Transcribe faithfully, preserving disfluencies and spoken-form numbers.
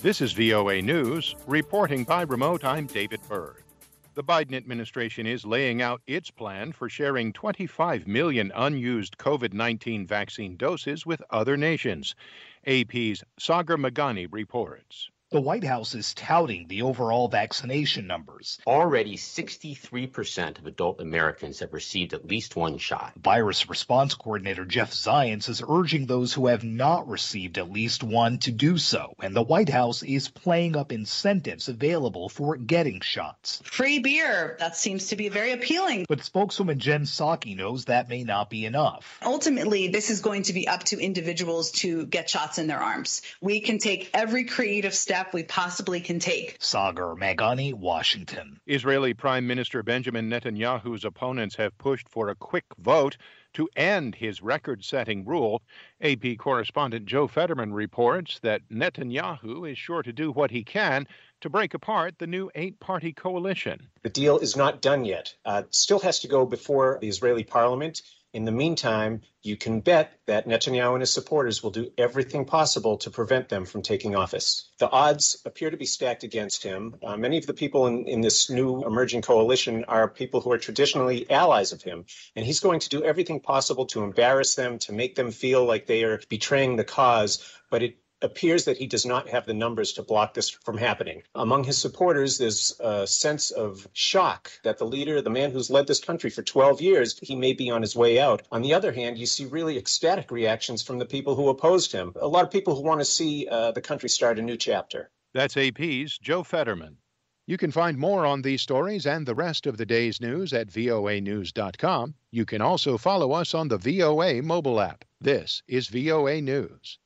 This is V O A News. Reporting by remote, I'm David Berg. The Biden administration is laying out its plan for sharing twenty-five million unused COVID nineteen vaccine doses with other nations. A P's Sagar Meghani reports. The White House is touting the overall vaccination numbers. Already, sixty-three percent of adult Americans have received at least one shot. Virus Response Coordinator Jeff Zients is urging those who have not received at least one to do so, and the White House is playing up incentives available for getting shots. Free beer, that seems to be very appealing. But spokeswoman Jen Psaki knows that may not be enough. Ultimately, this is going to be up to individuals to get shots in their arms. We can take every creative step we possibly can take. Sagar Meghani, Washington. Israeli Prime Minister Benjamin Netanyahu's opponents have pushed for a quick vote to end his record-setting rule. A P correspondent Joe Fetterman reports that Netanyahu is sure to do what he can to break apart the new eight-party coalition. The deal is not done yet. Uh, still has to go before the Israeli parliament. In the meantime, you can bet that Netanyahu and his supporters will do everything possible to prevent them from taking office. The odds appear to be stacked against him. Uh, many of the people in, in this new emerging coalition are people who are traditionally allies of him, and he's going to do everything possible to embarrass them, to make them feel like they are betraying the cause, but it appears that he does not have the numbers to block this from happening. Among his supporters, there's a sense of shock that the leader, the man who's led this country for twelve years, he may be on his way out. On the other hand, you see really ecstatic reactions from the people who opposed him. A lot of people who want to see uh, the country start a new chapter. That's A P's Joe Fetterman. You can find more on these stories and the rest of the day's news at V O A news dot com. You can also follow us on the V O A mobile app. This is V O A News.